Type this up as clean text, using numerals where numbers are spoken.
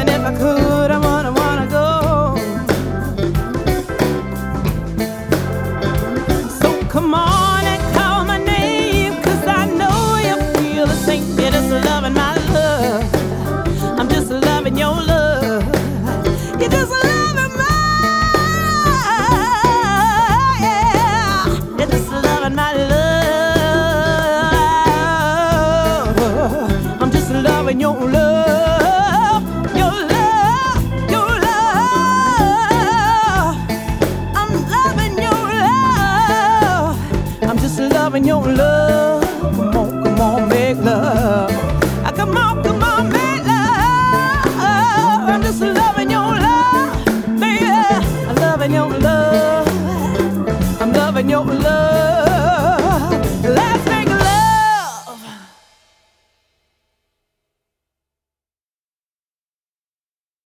And if I could, I wanna go. So come on and call my name, 'cause I know you feel the same. You're just loving my love. I'm just loving your love. You're just loving my, yeah. You're just loving my love. I'm just loving your love, your love, your love. I'm loving your love. I'm just loving your love. Come on, make love. Come on, make love. I'm just loving your love, baby. I'm loving your love. I'm loving your love.